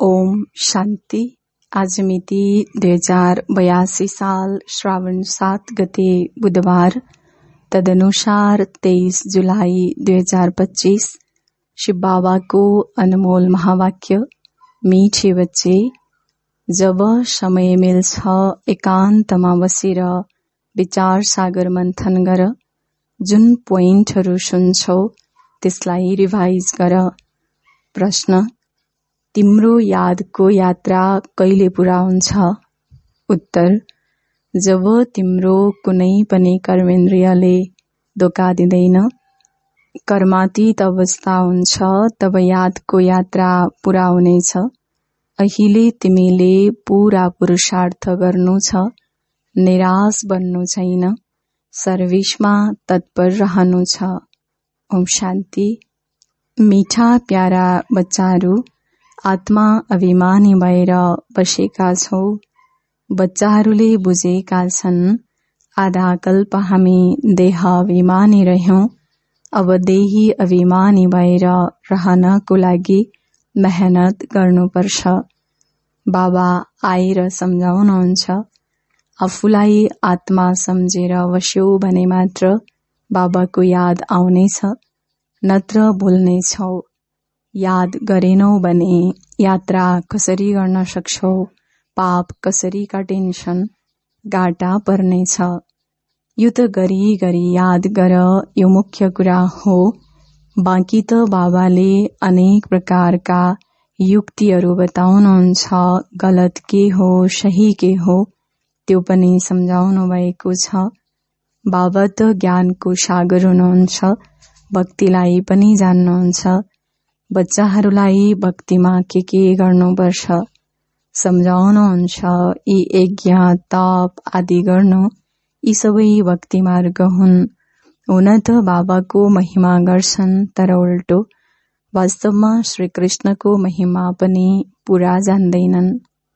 ओम शान्ति। आज मिति 2082 साल श्रावण 7 गते बुधबार, तदनुसार 23 जुलाई 2025। शिव बाबा को अनमोल महावाक्य, मीठे बच्चे, जब समय मिल्छ एकान्तमा बसेर विचार सागर मन्थन गर। जुन पोइन्टहरू सुन्छौ त्यसलाई रिभाइज गर। प्रश्न: तिम्रो यादको यात्रा कहिले पूरा हुन्छ? उत्तर: जब तिम्रो कुनै पनि कर्मेन्द्रियले धोका दिँदैन, कर्मातीत अवस्था हुन्छ, तब यादको यात्रा पूरा हुनेछ। अहिले तिमीले पूरा पुरुषार्थ गर्नु छ, निराश बन्नु छैन, सर्भिसमा तत्पर रहनु छ। ओम शान्ति। मीठा प्यारा बच्चाहरू, आत्मा अभिमानी भएर बसेका छौ। बच्चाहरूले बुझेका छन्, आधा कल्प हामी देह अभिमानी रह्यौं, अब देही अभिमानी भएर रहनको लागि मेहनत गर्नुपर्छ। बाबा आएर सम्झाउनुहुन्छ, आफूलाई आत्मा सम्झेर बस्यौ भने मात्र बाबाको याद आउनेछ, नत्र भुल्नेछौ। याद गरेनौ भने यात्रा कसरी गर्न सक्छौ? पाप कसरी काटिन्छन्? गाटा पर्नेछ। यो त गरी गरी याद गर, यो मुख्य कुरा हो। बाँकी त बाबाले अनेक प्रकारका युक्तिहरू बताउनुहुन्छ, गलत के हो, सही के हो, त्यो पनि सम्झाउनु भएको छ। बाबा त ज्ञानको सागर हुनुहुन्छ, भक्तिलाई पनि जान्नुहुन्छ। बच्चाहरूलाई भक्तिमा के गर्नुपर्छ सम्झाउनुहुन्छ। यी यज्ञ, तप आदि गर्नु, यी सबै भक्ति मार्ग हुन्। हुन त बाबाको महिमा गर्छन्, तर उल्टो वास्तवमा श्री कृष्णको महिमा पनि पूरा जान्दैनन्।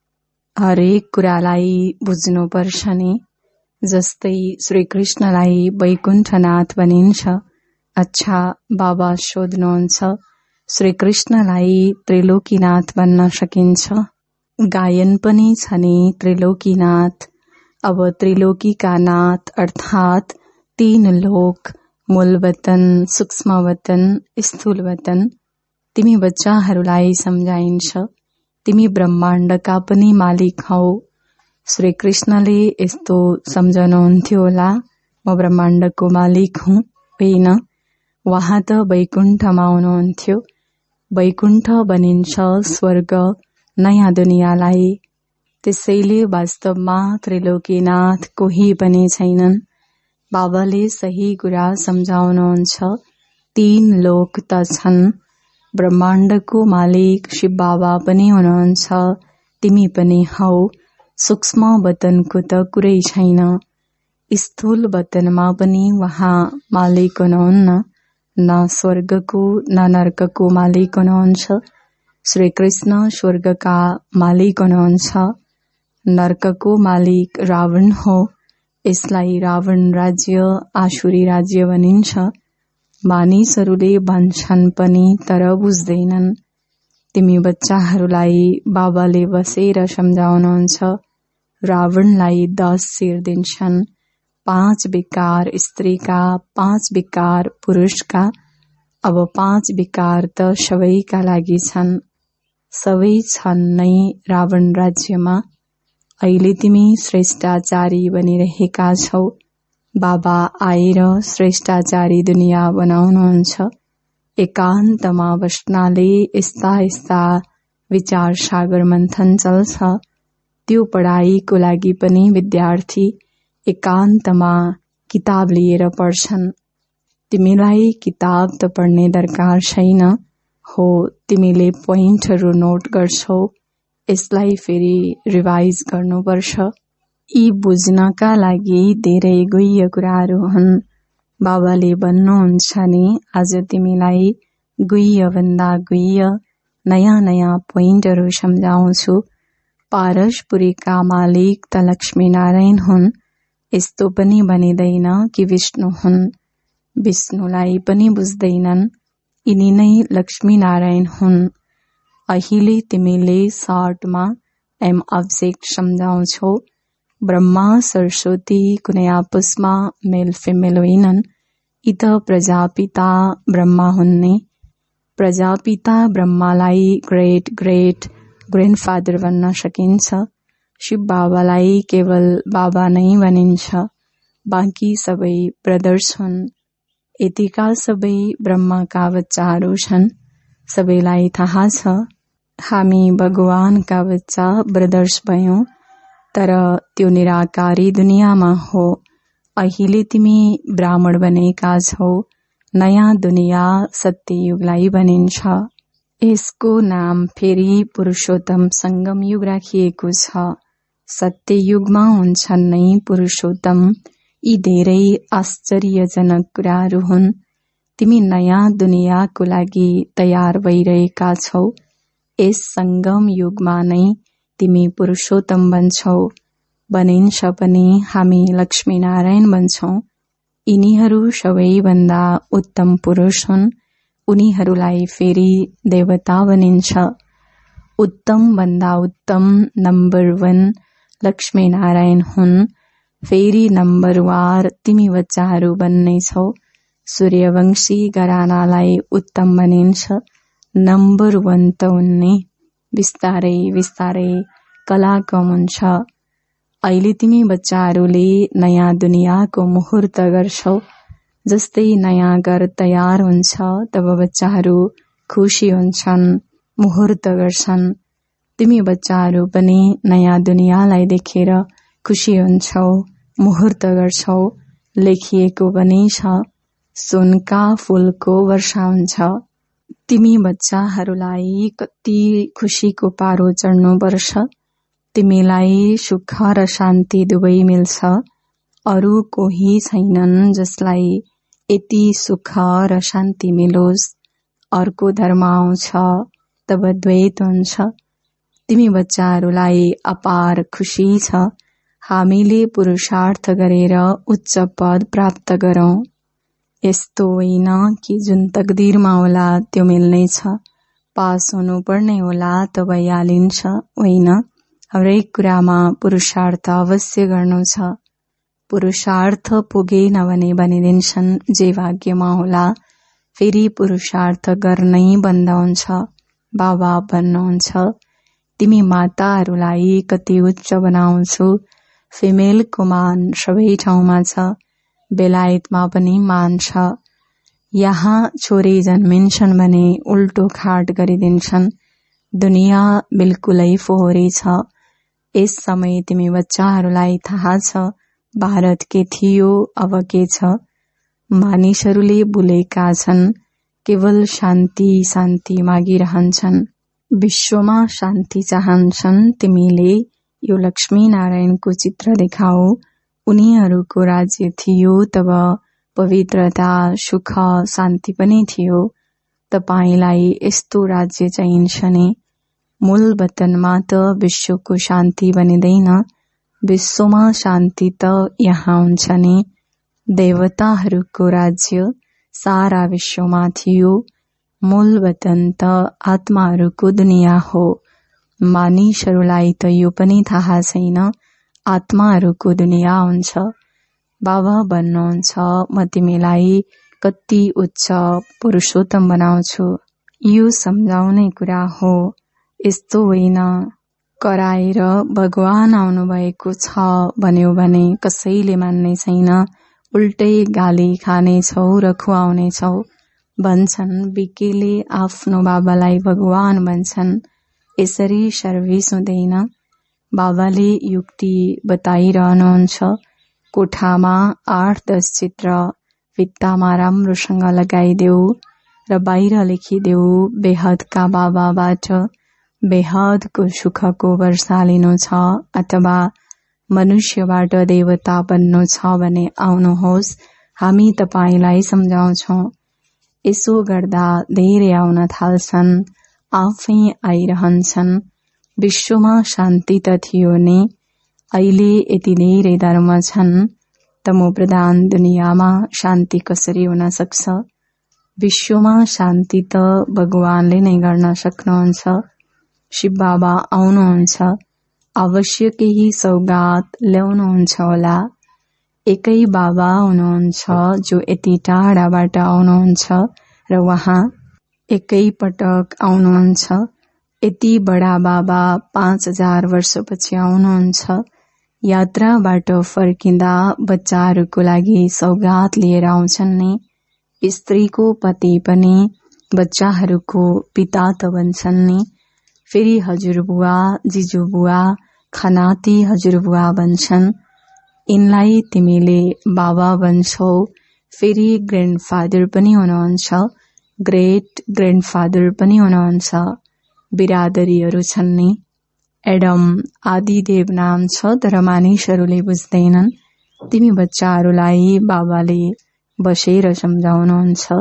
हरेक कुरालाई बुझ्नुपर्छ नि। जस्तै श्री कृष्णलाई वैकुण्ठनाथ भनिन्छ। अच्छा, बाबा सोध्नुहुन्छ, श्री कृष्णलाई त्रिलोकीनाथ भन्न सकिन्छ? गायन पनि छ नि त्रिलोकीनाथ। अब त्रिलोकीका नाथ अर्थात् 3 लोक, मूल वतन, सूक्ष्म वतन, स्थूल वतन। तिमी बच्चाहरूलाई सम्झाइन्छ, तिमी ब्रह्माण्डका पनि मालिक हौ। श्री कृष्णले यस्तो सम्झनुहुन्थ्यो होला, म ब्रह्माण्डको मालिक हुँ। होइन, उहाँ त वैकुण्ठमा हुनुहुन्थ्यो। वैकुण्ठ भनिन्छ स्वर्ग, नयाँ दुनियाँलाई। त्यसैले वास्तवमा त्रिलोकीनाथ कोही पनि छैनन्। बाबाले सही कुरा सम्झाउनुहुन्छ। 3 लोक त छन्, ब्रह्माण्डको मालिक शिव बाबा पनि हुनुहुन्छ, तिमी पनि हौ। सूक्ष्म वतनको त कुरै छैन। स्थूल वतनमा पनि उहाँ मालिक हुनुहुन्न। न स्वर्गको न नर्कको मालिक हुनुहुन्छ। श्री कृष्ण स्वर्गका मालिक हुनुहुन्छ। नर्कको मालिक रावण हो। यसलाई रावण राज्य, आसुरी राज्य भनिन्छ। मानिसहरूले भन्छन् पनि तर बुझ्दैनन्। तिमी बच्चाहरूलाई बाबाले बसेर सम्झाउनुहुन्छ। रावणलाई 10 शिर दिन्छन्, 5 विकार स्त्रीका, 5 विकार पुरुषका। अब 5 विकार त सबैका लागि छन्, सबै छन् नै रावण राज्यमा। अहिले तिमी श्रेष्ठाचारी बनिरहेका छौ। बाबा आएर श्रेष्ठाचारी दुनिया बनाउनुहुन्छ। एकान्तमा बस्नाले यस्ता यस्ता विचार सागर मन्थन चल्छ। त्यो पढाइको लागि पनि विद्यार्थी एकान्तमा किताब लिएर पढ्छन्। तिमीलाई किताब त पढ्ने दरकार छैन हो, तिमीले पोइन्टहरू नोट गर्छौ, यसलाई फेरि रिभाइज गर्नुपर्छ। यी बुझ्नका लागि धेरै गुह्य कुराहरू हुन्। बाबाले भन्नुहुन्छ नि, आज तिमीलाई गुह्य भन्दा गुह्य नयाँ नयाँ पोइन्टहरू सम्झाउँछु। पारसपुरीका मालिक त लक्ष्मी नारायण हुन्। यस्तो पनि भनिँदैन कि विष्णु हुन्। विष्णुलाई पनि बुझ्दैनन्, यिनी नै लक्ष्मी नारायण हुन्। अहिले तिमीले सर्टमा एम अब्जेक्ट सम्झाउँछौ। ब्रह्मा सरस्वती कुनै आपसमा मेल फिमेल होइनन्। यी त प्रजापिता ब्रह्मा हुन्। प्रजापिता ब्रह्मालाई ग्रेट ग्रेट ग्रान्डफादर भन्न सकिन्छ। शिव बाबालाई केवल बाबा नै भनिन्छ। बाँकी सबै ब्रदर्स हुन्। यतिका सबै ब्रह्माका बच्चाहरू छन्। सबैलाई थाहा छ हामी भगवानका बच्चा ब्रदर्स भयौं, तर त्यो निराकारी दुनियाँमा हो। अहिले तिमी ब्राह्मण बनेका छौ। नयाँ दुनियाँ सत्ययुगलाई भनिन्छ। यसको नाम फेरि पुरुषोत्तम संगम युग राखिएको छ। सत्ययुगमा हुन्छन् नै पुरुषोत्तम। यी धेरै आश्चर्यजनक कुराहरू हुन्। तिमी नयाँ दुनियाँको लागि तयार भइरहेका छौ। यस संगम युगमा नै तिमी पुरुषोत्तम बन्छौ। भनिन्छ पनि हामी लक्ष्मीनारायण बन्छौं। यिनीहरू सबैभन्दा उत्तम पुरुष हुन्। उनीहरूलाई फेरि देवता भनिन्छ। उत्तम भन्दा उत्तम नम्बर 1 लक्ष्मीनारायण हुन्। फेरि नम्बर वार तिमी बच्चाहरू बन्नेछौ। सूर्यवंशी घरानालाई उत्तम भनिन्छ। नम्बर 1 त उन्ने। बिस्तारै बिस्तारै कला कम हुन्छ। अहिले तिमी बच्चाहरूले नयाँ दुनियाँको मुहुर्त गर्छौ। जस्तै नयाँ घर तयार हुन्छ तब बच्चाहरू खुसी हुन्छन्, मुहुर्त गर्छन्। तिमी बच्चाहरू पनि नयाँ दुनियाँलाई देखेर खुसी हुन्छौ, मुहुर्त गर्छौ। लेखिएको पनि छ, सुनका फूलको वर्षा हुन्छ। तिमी बच्चाहरूलाई कति खुसीको पारो चढ्नुपर्छ। तिमीलाई सुख र शान्ति दुवै मिल्छ। अरू कोही छैनन् जसलाई यति सुख र शान्ति मिलोस्। अर्को धर्म आउँछ तब द्वैत हुन्छ। तिमी बच्चाहरूलाई अपार खुसी छ। हामीले पुरुषार्थ गरेर उच्च पद प्राप्त गरौं। यस्तो होइन कि जुन तकदिरमा होला त्यो मिल्नेछ। पास हुनुपर्ने होला त भइहालिन्छ, होइन। हरेक कुरामा पुरुषार्थ अवश्य गर्नु छ। पुरुषार्थ पुगेन भने भनिदिन्छन् जे भाग्यमा होला। फेरि पुरुषार्थ गर्नै बन्द हुन्छ। बाबा भन्नुहुन्छ तिमी माताहरूलाई कति उच्च बनाउँछु। फिमेलको मान सबै ठाउँमा छ। बेलायतमा पनि मान छ। यहाँ छोरी जन्मिन्छन् भने उल्टो खाट गरिदिन्छन्। दुनियाँ बिल्कुलै फोहोरी छ। यस समय तिमी बच्चाहरूलाई थाहा छ भारत के थियो अब के छ। मानिसहरूले भुलेका छन्, केवल शान्ति शान्ति मागिरहन्छन्। विश्वमा शान्ति चाहन्छन्। तिमीले यो लक्ष्मीनारायणको चित्र देखाऊ। उनीहरूको राज्य थियो तब पवित्रता, सुख, शान्ति पनि थियो। तपाईलाई यस्तो राज्य चाहिन्छ नि। मूल वतनमा त विश्वको शान्ति बनिँदैन। विश्वमा शान्ति त यहाँ हुन्छ नि। देवताहरूको राज्य सारा विश्वमा थियो। मूल वतन त आत्माहरूको दुनियाँ हो। मानिसहरूलाई त यो पनि थाहा छैन आत्माहरूको दुनियाँ हुन्छ। बाबा भन्नुहुन्छ म तिमीलाई कति उच्च पुरुषोत्तम बनाउँछु। यो सम्झाउने कुरा हो। यस्तो होइन कराएर भगवान आउनु भएको छ भन्यो भने कसैले मान्ने छैन। उल्टै गाली खानेछौ र खुवाउनेछौ। भन्छन् बिकेले आफ्नो बाबालाई भगवान भन्छन्। यसरी सर्भिस हुँदैन। बाबाले युक्ति बताइरहनुहुन्छ। कोठामा 8-10 चित्र भित्तामा राम्रोसँग लगाइदेऊ र बाहिर लेखिदेऊ बेहदका बाबाबाट बेहदको सुखको वर्षा लिनु छ अथवा मनुष्यबाट देवता बन्नु छ भने आउनुहोस्, हामी तपाईलाई सम्झाउँछौ। यसो गर्दा धेरै आउन थाल्छन्, आफै आइरहन्छन्। विश्वमा शान्ति त थियो नि। अहिले यति धेरै धर्म छन्। तमो प्रधान दुनियाँमा शान्ति कसरी हुन सक्छ। विश्वमा शान्ति त भगवानले नै गर्न सक्नुहुन्छ। शिव बाबा आउनुहुन्छ, अवश्य केही सौगात ल्याउनुहुन्छ होला। एकै बाबा हुनुहुन्छ जो यति टाढाबाट आउनुहुन्छ र उहाँ एकै पटक आउनुहुन्छ। यति बडा बाबा 5000 वर्षपछि आउनुहुन्छ। यात्राबाट फर्किँदा बच्चाहरूको लागि सौगात लिएर आउँछन् नि। स्त्रीको पति पनि बच्चाहरूको पिता त बन्छन् नि। फेरि हजुरबुवा, जिजुबुवा, खनाती हजुरबुवा बन्छन्। यिनलाई तिमीले बाबा भन्छौ। फेरि ग्रान्डफादर पनि हुनुहुन्छ, ग्रेट ग्रान्डफादर पनि हुनुहुन्छ। बिरादरीहरू छन् नि। एडम आदिदेव नाम छ, तर मानिसहरूले बुझ्दैनन्। तिमी बच्चाहरूलाई बाबाले बसेर सम्झाउनुहुन्छ।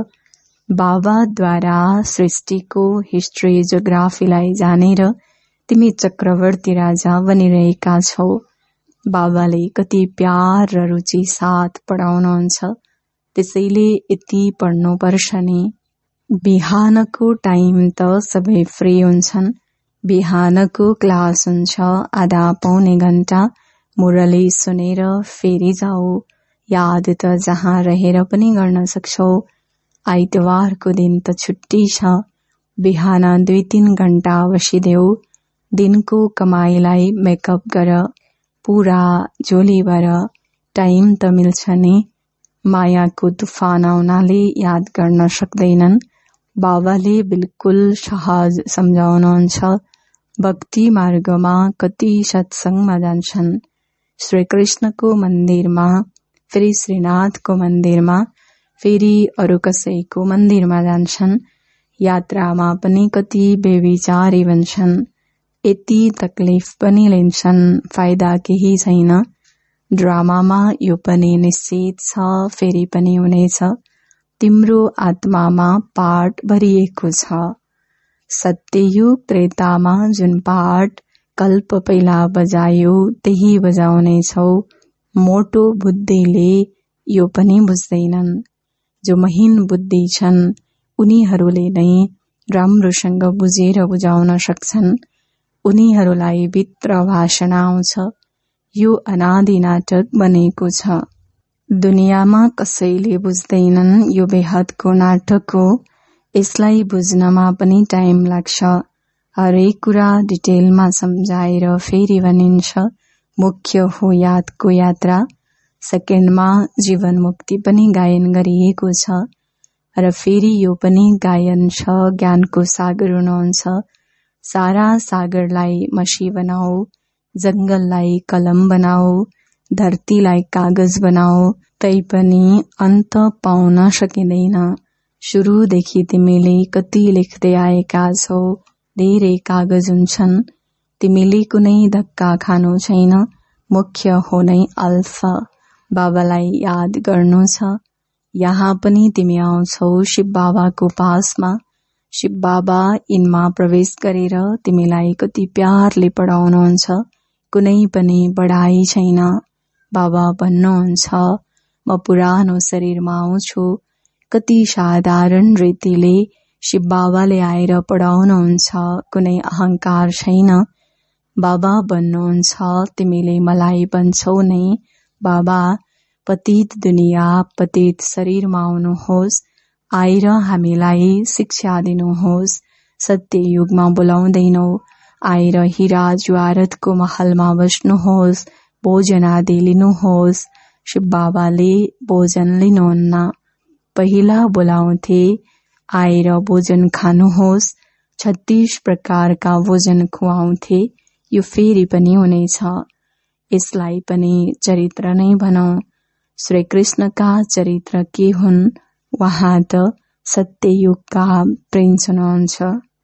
बाबाद्वारा सृष्टिको हिस्ट्री जियोग्राफीलाई जानेर तिमी चक्रवर्ती राजा बनिरहेका छौ। बाबाले कति प्यार र रुचि साथ पढाउनुहुन्छ, त्यसैले यति पढ्नुपर्छ नि। बिहानको टाइम त सबै फ्री हुन्छन्। बिहानको क्लास हुन्छ, आधा पौने घण्टा मुरली सुनेर फेरि जाऊ। याद त जहाँ रहेर पनि गर्न सक्छौ। आइतबारको दिन त छुट्टी छ। बिहान 2-3 घण्टा बसिदेऊ। दिनको कमाईलाई मेकअप गर, पूरा झोली भर। टाइम त मिल्छ नि। मायाको तुफान आउनाले याद गर्न सक्दैनन्। बाबाले बिल्कुल सहज सम्झाउनुहुन्छ। भक्ति मार्गमा कति सत्संगमा जान्छन्। श्रीकृष्णको मन्दिरमा, फेरि श्रीनाथको मन्दिरमा, फेरि अरू कसैको मन्दिरमा जान्छन्। यात्रामा पनि कति बेविचारी बन्छन्। यति तकलिफ पनि लिन्छन्, फाइदा केही छैन। ड्रामामा यो पनि निश्चित छ, फेरि पनि हुनेछ। तिम्रो आत्मामा पाठ भरिएको छ। सत्ययुग त्रेतामा जुन पाठ कल्प पहिला बजायो त्यही बजाउनेछौ। मोटो बुद्धिले यो पनि बुझ्दैनन्। जो महीन बुद्धि छन् उनीहरूले नै राम्रोसँग बुझेर बुझाउन सक्छन्। उनीहरूलाई भित्र भाषण आउँछ। यो अनादि नाटक बनेको छ। दुनियाँमा कसैले बुझ्दैनन् यो बेहदको नाटक हो। यसलाई बुझ्नमा पनि टाइम लाग्छ। हरेक कुरा डिटेलमा सम्झाएर फेरि भनिन्छ। मुख्य हो यादको यात्रा। सेकेन्डमा जीवन मुक्ति पनि गायन गरिएको छ। र फेरि यो पनि गायन छ, ज्ञानको सागर हुनुहुन्छ। सारा सागरलाई मसी बनाऊ, जंगललाई कलम बनाऊ, धरतीलाई कागज बनाऊ, तैपनि अन्त पाउन सकिँदैन। सुरुदेखि तिमीले कति लेख्दै आएका छौ। धेरै कागज हुन्छन्। तिमीले कुनै धक्का खानु छैन। मुख्य हो नै अल्फा। बाबालाई याद गर्नु छ। यहाँ पनि तिमी आउँछौ शिव बाबाको पासमा। शिव बाबा यिनमा प्रवेश गरेर तिमीलाई कति प्यारले पढाउनुहुन्छ। कुनै पनि बढाई छैन। बाबा भन्नुहुन्छ, म पुरानो शरीरमा आउँछु। कति साधारण रीतिले शिव बाबाले आएर पढाउनुहुन्छ। कुनै अहंकार छैन। बाबा भन्नुहुन्छ, तिमीले मलाई भन्छौ नै, बाबा पतित दुनिया पतित शरीरमा आउनुहोस्। आएर हामीलाई शिक्षा दिनुहोस्। सत्य युगमा बोलाउँदैनौ। आएर हीरा ज्वारतको महलमा बस्नुहोस्। भोजन आदि लिनुहोस्। शिव बाबाले भोजन लिनुहुन्न। पहिला बोलाउँथे, आएर भोजन खानुहोस्। 36 प्रकारका भोजन खुवाउँथे। यो फेरि पनि हुनेछ। यसलाई पनि चरित्र नै भनौं। श्रीकृष्णका चरित्र के हुन्? उहाँ त सत्ययुगका प्रिन्स हुनुहुन्छ।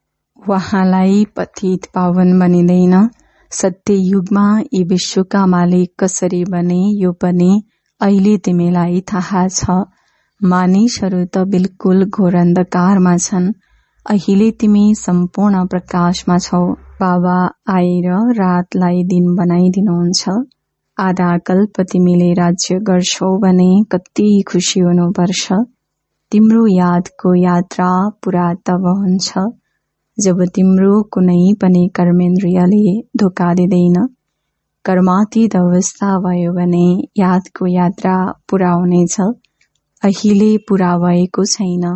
उहाँलाई पतित पावन बनिँदैन। सत्ययुगमा यी विश्वका मालिक कसरी बने यो पनि अहिले तिमीलाई थाहा छ। मानिसहरू त बिल्कुल घोर अन्धकारमा छन्। अहिले तिमी सम्पूर्ण प्रकाशमा छौ। बाबा आएर रातलाई दिन बनाइदिनुहुन्छ। आधा कल्प तिमीले राज्य गर्छौ भने कति खुसी हुनुपर्छ। तिम्रो यादको यात्रा पूरा तब हुन्छ जब तिम्रो कुनै पनि कर्मेन्द्रियले धोका दिँदैन। कर्मातीत अवस्था भयो भने यादको यात्रा पूरा हुनेछ। अहिले पूरा भएको छैन।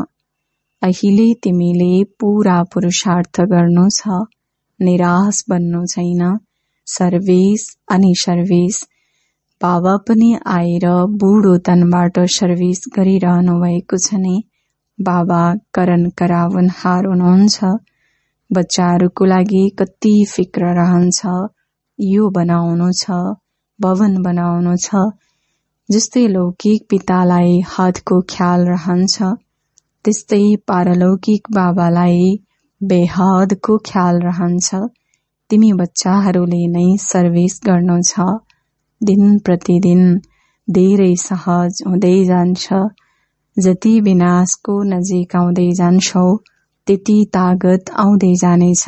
अहिले तिमीले पूरा पुरुषार्थ गर्नु छ। निराश बन्नु छैन। सर्भिस अनि सर्भिस। बाबा पनि आएर बुढो तनबाट सर्भिस गरिरहनु भएको छ नि। बाबा करण कराउनहार हुनुहुन्छ। बच्चाहरूको लागि कति फिक्र रहन्छ। यो बनाउनु छ, भवन बनाउनु छ। जस्तै लौकिक पितालाई हदको ख्याल रहन्छ, त्यस्तै पारलौकिक बाबालाई बेहदको ख्याल रहन्छ। तिमी बच्चाहरूले नै सर्भिस गर्नु छ। दिन प्रतिदिन धेरै सहज हुँदै जान्छ। जति विनाशको नजिक आउँदै जान्छौ त्यति तागत आउँदै जानेछ।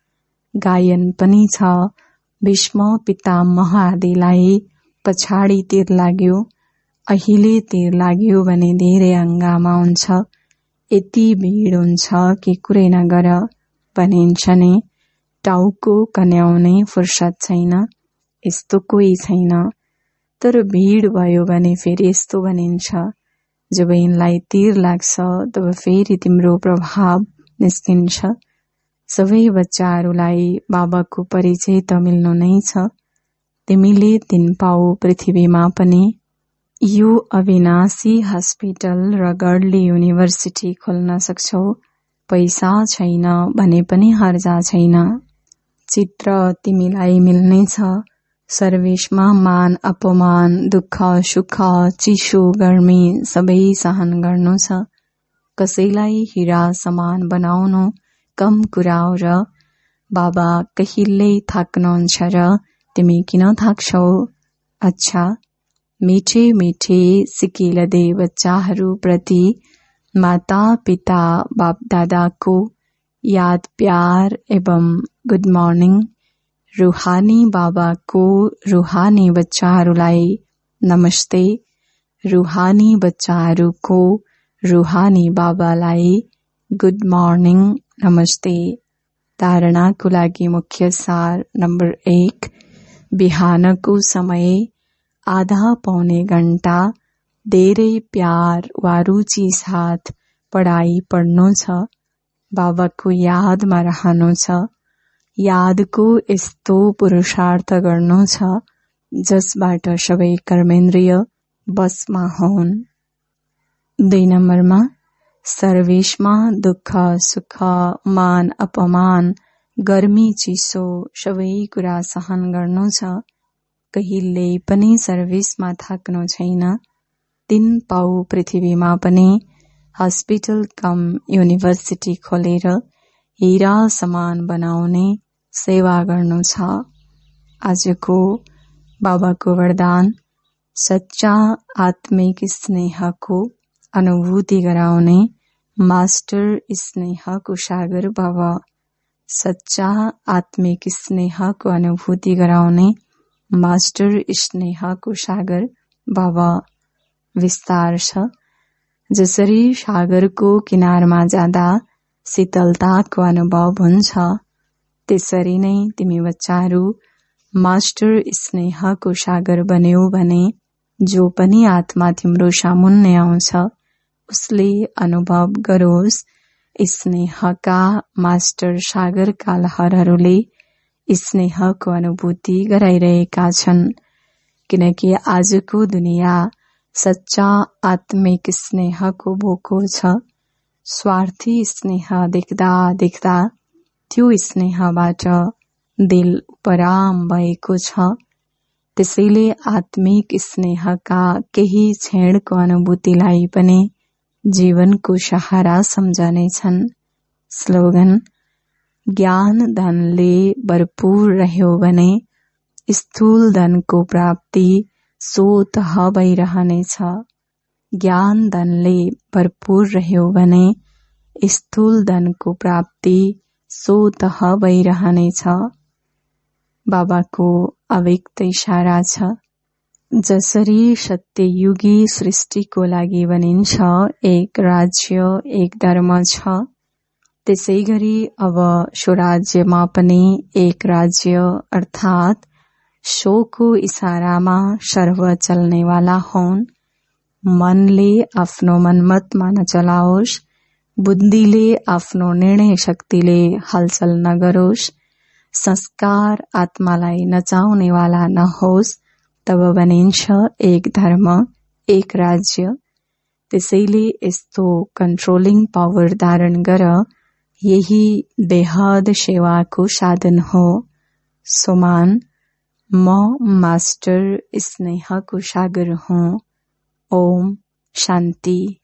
गायन पनि छ। भीष्म पितामह आदिलाई पछाडि तीर लाग्यो, अहिले तीर लाग्यो भने धेरै हंगामा हुन्छ। यति भीड हुन्छ कि कुरै नगर भनिन्छ नि। टाउको कन्याउने फुर्सद छैन। यस्तो कोही छैन। तर भीड भयो भने फेरि यस्तो भनिन्छ, जब यिनलाई तीर लाग्छ तब फेरि तिम्रो प्रभाव निस्किन्छ। सबै बच्चाहरूलाई बाबाको परिचय त मिल्नु नै छ। तिमीले दिन पाऊ पृथ्वीमा पनि यो अविनाशी हस्पिटल र गर्ली युनिभर्सिटी खोल्न सक्छौ। पैसा छैन भने पनि हर्जा छैन। चित्र तिमीलाई मिल्नेछ। सर्भिसमा मान अपमान, दुःख सुख, चिसो गर्मी सबै सहन गर्नु छ। कसैलाई हिरा समान बनाउनु कम कुरा हो र बाबा कहिल्यै थाक्नुहुन्छ र तिमी किन थाक्छौ? अच्छा, मिठे मिठे सिकिलदे बच्चाहरू प्रति माता पिता बाप दादाको याद प्यार एवं गुड मर्निङ। रूहानी बाबाको रूहानी बच्चाहरूलाई नमस्ते। रूहानी बच्चाहरूको रूहानी बाबालाई गुड मर्निङ नमस्ते। धारणाको लागि मुख्य सार नम्बर 1। बिहानको समय आधा पौने घण्टा धेरै प्यार वा रुचि साथ पढाइ पढ्नु छ। बाबाको यादमा रहनु छ। यादको यस्तो पुरुषार्थ गर्नु छ जसबाट सबै कर्मेन्द्रिय बसमा हुन्। 2 नम्बरमा सर्भिसमा दुःख सुख मान अपमान गर्मी चिसो सबै कुरा सहन गर्नु छ। कहिल्यै पनि सर्भिसमा थाक्नु छैन। दिन पाऊ पृथ्वीमा पनि हस्पिटल कम युनिभर्सिटी खोलेर हिरा समान बनाउने सेवा गर्नु छ। आजको बाबाको वरदान सच्चा आत्मिक स्नेहको अनुभूति गराउने मास्टर स्नेहको सागर भव। सच्चा आत्मिक स्नेहको अनुभूति गराउने मास्टर स्नेहको सागर भव। विस्तार छ। जसरी सागरको किनारमा जाँदा शीतलताको अनुभव हुन्छ, त्यसरी नै तिमी बच्चाहरू मास्टर स्नेहको सागर बन्यौ भने जो पनि आत्मा तिम्रो सामुन्ने आउँछ उसले अनुभव गरोस् स्नेहका मास्टर सागरका लहरहरूले स्नेहको अनुभूति गराइरहेका छन्। किनकि आजको दुनिया सच्चा आत्मिक स्नेहको भोको छ। स्वार्थी स्नेह देख्दा देख्दा त्यो स्नेहबाट दिल उपराम भएको छ। त्यसैले आत्मिक स्नेहका केही क्षणको अनुभूतिलाई पनि जीवनको सहारा सम्झनेछन्। स्लोगन: ज्ञान धनले भरपूर रह्यो भने स्थूल धनको प्राप्ति स्वतः भइरहनेछ। ज्ञान धनले भरपूर रह्यो भने स्थूल धनको प्राप्ति स्वतः भइरहनेछ। बाबाको अव्यक्त इशारा छ। जसरी सत्ययुगी सृष्टिको लागि भनिन्छ एक राज्य एक धर्म छ, त्यसै गरी अब स्वराज्यमा पनि एक राज्य अर्थात शोको इशारामा सर्व चल्नेवाला हुन्। मनले आफ्नो मनमतमा नचलाओस्, बुद्धिले आफ्नो निर्णय शक्तिले हलचल नगरोस्, संस्कार आत्मालाई नचाउनेवाला नहोस्, तब बनिन्छ एक धर्म एक राज्य। त्यसैले यस्तो कन्ट्रोलिङ पावर धारण गर, यही बेहद सेवाको साधन हो। सुमान, म मास्टर स्नेहको सागर हुँ। ओम शान्ति।